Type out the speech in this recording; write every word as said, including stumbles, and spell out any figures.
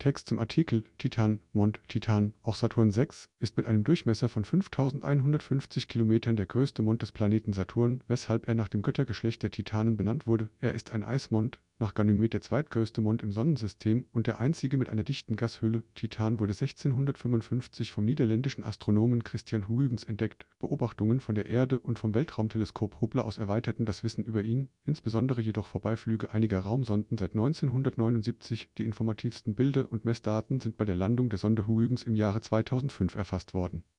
Text zum Artikel Titan, Mond Titan, auch Saturn sechs, ist mit einem Durchmesser von fünftausendeinhundertfünfzig Kilometern der größte Mond des Planeten Saturn, weshalb er nach dem Göttergeschlecht der Titanen benannt wurde. Er ist ein Eismond, nach Ganymed der zweitgrößte Mond im Sonnensystem und der einzige mit einer dichten Gashülle. Titan wurde sechzehnhundertfünfundfünfzig vom niederländischen Astronomen Christian Huygens entdeckt. Beobachtungen von der Erde und vom Weltraumteleskop Hubble aus erweiterten das Wissen über ihn, insbesondere jedoch Vorbeiflüge einiger Raumsonden seit neunzehnhundertneunundsiebzig. Die informativsten Bilder und Messdaten sind bei der Landung der Sonde Huygens im Jahre zweitausendfünf erfasst worden.